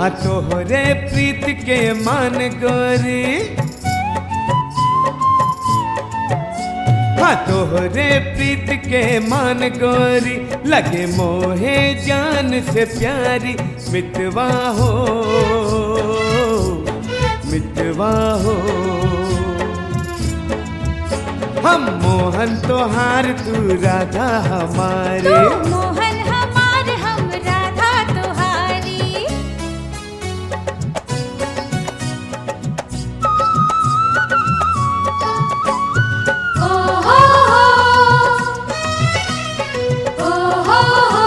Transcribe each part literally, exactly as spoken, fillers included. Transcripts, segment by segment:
हाँ तोहरे प्रीत के मान गोरी, हाँ तोहरे प्रीत के मान गोरी, लगे मोहे जान से प्यारी। मितवा हो मितवा हो, हम मोहन तोहार तू राधा हमारे। तू मोहन हमार हम राधा तोहारी। ओ हो हो, ओ हो हो।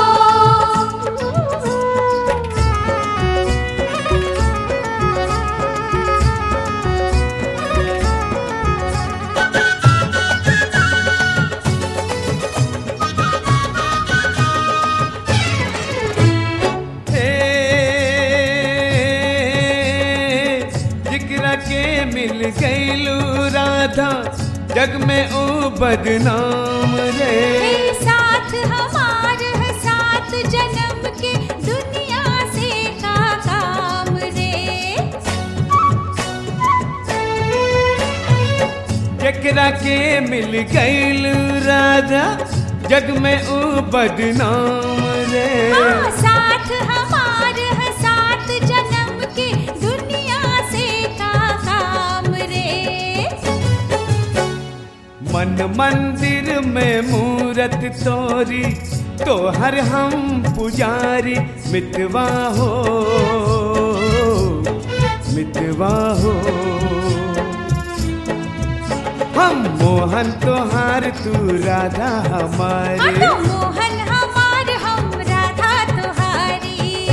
के मिल गईलू राधा, जग में ओ बदनाम रे। हे साथ हमार है साथ जन्म के, दुनिया से का काम रे। जकरा के मिल गईलू राधा, जग में ओ बदनाम रे। हाँ, साथ हमार है साथ जन्म के, दुनिया से का काम रे। मन मंदिर में मूरत तोरी, तोहर हम पुजारी। मितवा हो मितवा हो, हम मोहन तोहार तू राधा हमारे। हाँ, तो मोहन हमार हम राधा तोहारी।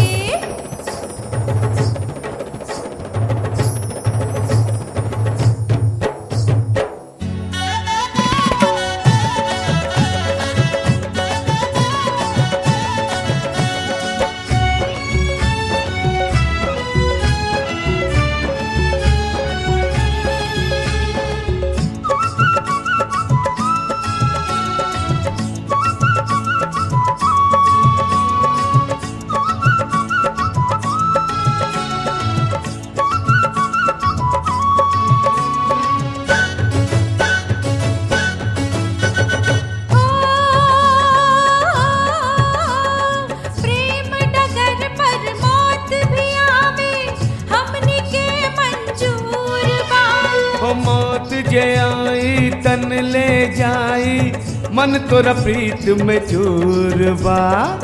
मौत जे आई तन ले जाई, मन तोरा प्रीत में चूर बा।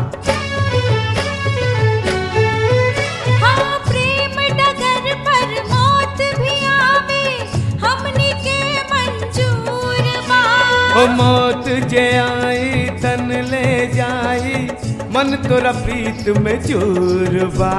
हाँ, प्रेम डगर पर मौत भी आवे, हमनी के मंजूर बा। ओ मौत जे आई तन ले जाई, मन तोरा प्रीत में चूर बा।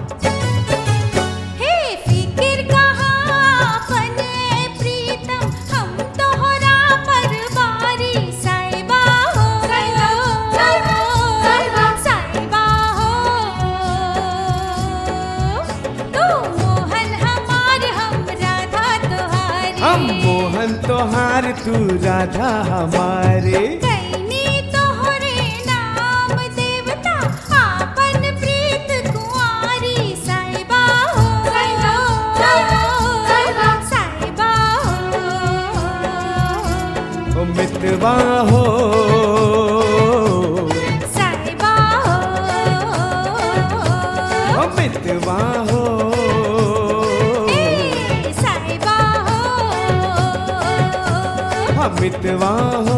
हम मोहन तोहार तू राधा हमारे। कैनी तोहरे नाम देवता, आपन प्रीत कुंवारी। साईबा हो साईबा हो, मितवा हो साईबा हो, मितवा हो। साईबा हो मितवा हो।